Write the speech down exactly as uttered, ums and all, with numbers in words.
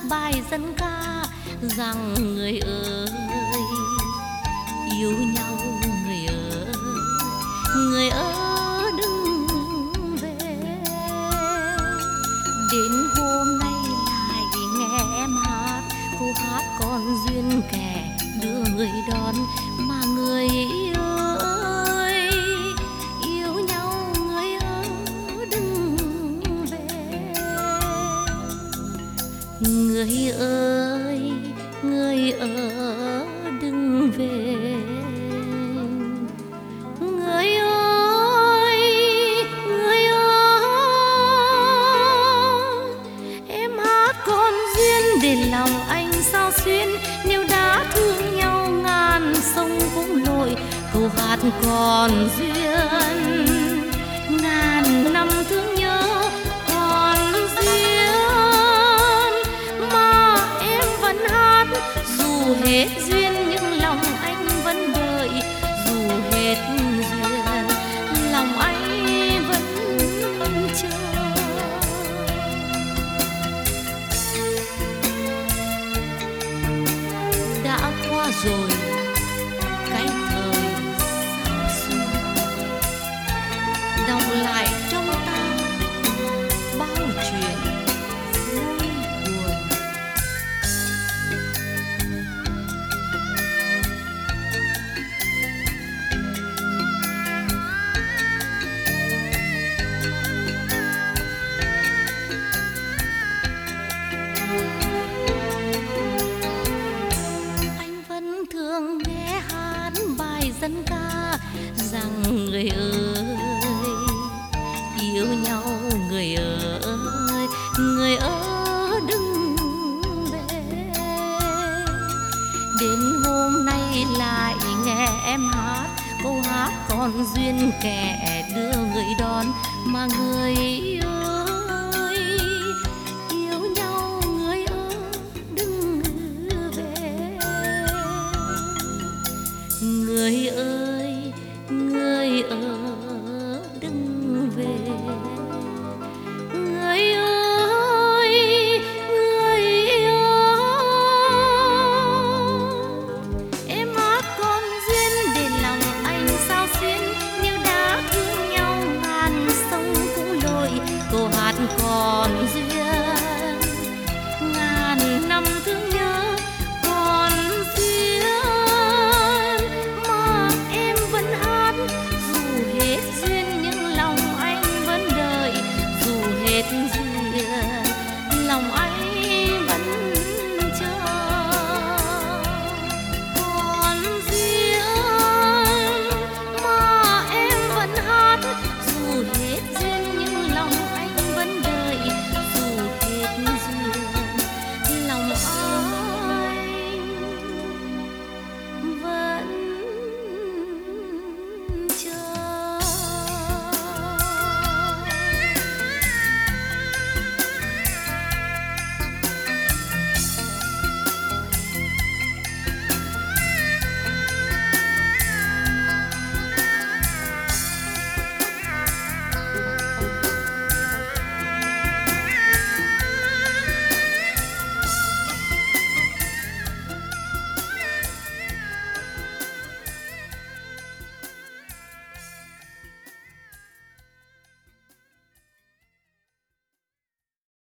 bài dân ca rằng người ơi yêu nhau, người ơi người ơi đừng về. Đến hôm nay lại nghe em hát câu hát còn duyên kẻ đưa người đón, mà người ơi yêu nhau, người ơi đừng về. Người ơi người ơi đừng về. Người ơi người ơi em hát còn duyên để lòng anh sao xuyên. Nếu đã thương nhau ngàn sông cũng lội, câu hát còn duyên ngàn năm thương nhớ còn duyên. Mà em vẫn hát dù hết duyên nhưng lòng anh vẫn đợi, dù hết duyên lòng anh vẫn chờ. Đã qua rồi cái thời sao xưa, đọng lại trong ta bao chuyện vui buồn. Anh vẫn thường nghe hát bài dân ca rằng người ơi yêu nhau, người ơi người ơi đừng về. Đến hôm nay lại nghe em hát câu hát còn duyên kẻ đưa người đón, mà người ơi yêu nhau, người ơi đừng về. Người ơi người ơi đừng